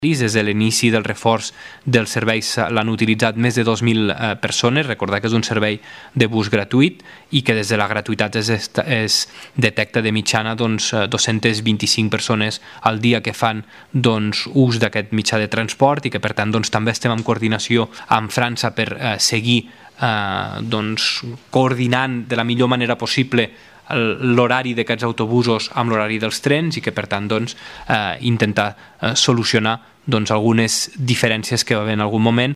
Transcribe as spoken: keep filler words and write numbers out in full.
Des de l'inici del reforç dels serveis l'han utilitzat més de dos mil eh, persones. Recordar que és un servei de bus gratuït i que des de la gratuïtat es, es detecta de mitjana doncs, dos-centes vint-i-cinc persones al dia que fan doncs, ús d'aquest mitjà de transport i que per tant doncs, també estem en coordinació amb França per eh, seguir eh, doncs, coordinant de la millor manera possible l'horari d'aquests autobusos amb l'horari dels trens i que per tant doncs, eh, intentar eh, solucionar doncs, algunes diferències que va haver en algun moment.